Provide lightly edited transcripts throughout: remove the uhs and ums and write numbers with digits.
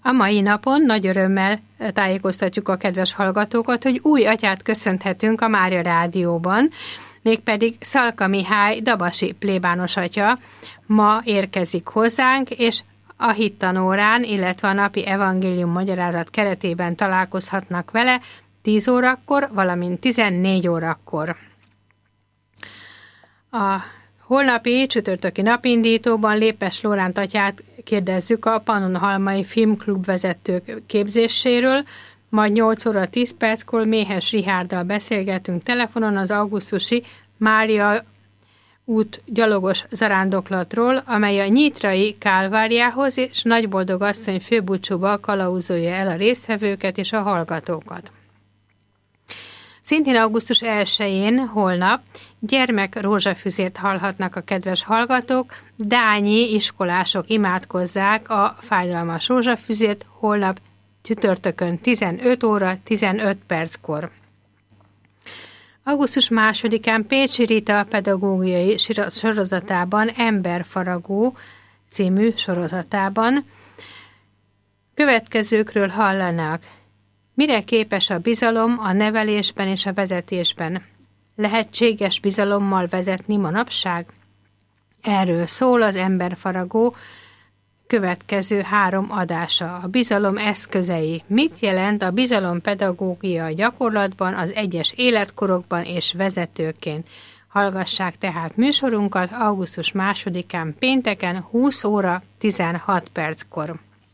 A mai napon nagy örömmel tájékoztatjuk a kedves hallgatókat, hogy új atyát köszönhetünk a Mária Rádióban, mégpedig Szalka Mihály dabasi plébános atya ma érkezik hozzánk, és a hittanórán, illetve a napi evangélium magyarázat keretében találkozhatnak vele 10 órakor, valamint 14 órakor. A holnapi csütörtöki napindítóban Lépes Lóránt atyát kérdezzük a Pannonhalmai Filmklub vezetők képzéséről, majd 8 óra 10 perckor Méhes Richárddal beszélgetünk telefonon az augusztusi Mária út gyalogos zarándoklatról, amely a Nyitrai Kálváriához és Nagyboldog asszony főbúcsúba kalauzolja el a résztvevőket és a hallgatókat. Szintén augusztus 1-én, holnap, gyermek rózsafüzért hallhatnak a kedves hallgatók, dányi iskolások imádkozzák a fájdalmas rózsafüzért holnap csütörtökön 15 óra 15 perckor. Augusztus 2-án Pécsi Rita pedagógiai sorozatában, Emberfaragó című sorozatában következőkről hallanak. Mire képes a bizalom a nevelésben és a vezetésben? Lehetséges bizalommal vezetni manapság? Erről szól az Emberfaragó következő 3 adása. A bizalom eszközei. Mit jelent a bizalompedagógia a gyakorlatban, az egyes életkorokban és vezetőként? Hallgassák tehát műsorunkat augusztus 2-án pénteken 20 óra 16 perckor.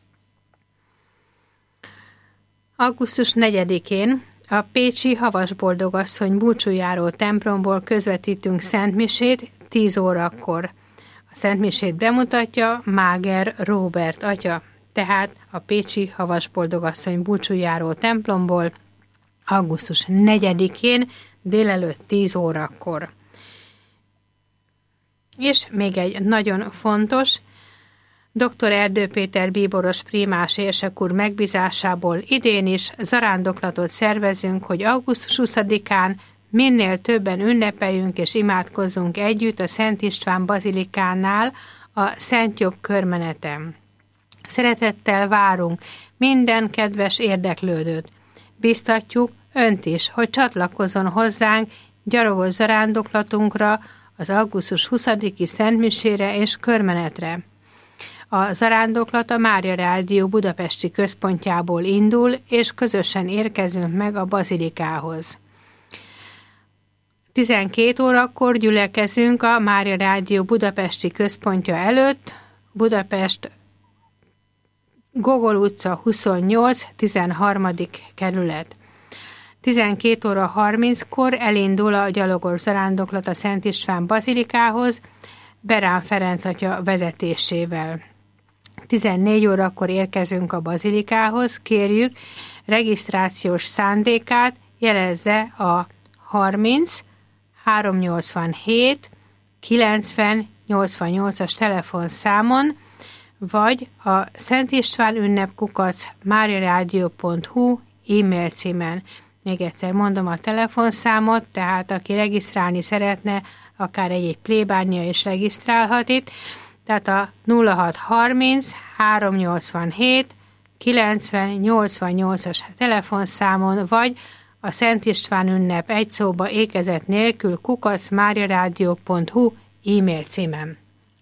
Augusztus 4-én a pécsi Havasboldogasszony búcsújáró templomból közvetítünk szentmisét 10 órakor. A szentmisét bemutatja Máger Róbert atya, tehát a pécsi Havasboldogasszony búcsújáró templomból augusztus 4-én délelőtt 10 órakor. És még egy nagyon fontos, dr. Erdő Péter bíboros prímás érsek úr megbízásából idén is zarándoklatot szervezünk, hogy augusztus 20-án minél többen ünnepeljünk és imádkozzunk együtt a Szent István bazilikánál a Szent Jobb körmeneten. Szeretettel várunk minden kedves érdeklődőt. Biztatjuk önt is, hogy csatlakozzon hozzánk gyalogos zarándoklatunkra, az augusztus 20-i szentmisére és körmenetre. A zarándoklat a Mária Rádió budapesti központjából indul, és közösen érkezünk meg a bazilikához. 12 órakor gyülekezünk a Mária Rádió budapesti központja előtt, Budapest Gogol utca 28, 13. kerület. 12 óra 30-kor elindul a gyalogos zarándoklat a Szent István bazilikához, Berán Ferenc atya vezetésével. 14 órakor érkezünk a bazilikához, kérjük regisztrációs szándékát, jelezze a 30 387 90 88-as telefonszámon, vagy a Szent István ünnep @mariaradio.hu e-mail címen. Még egyszer mondom a telefonszámot, tehát aki regisztrálni szeretne, akár egy plébánia is regisztrálhat itt, tehát a 0630 387 90 88-as telefonszámon, vagy a Szent István ünnep egy szóba ékezet nélkül @mariaradio.hu e-mail címen.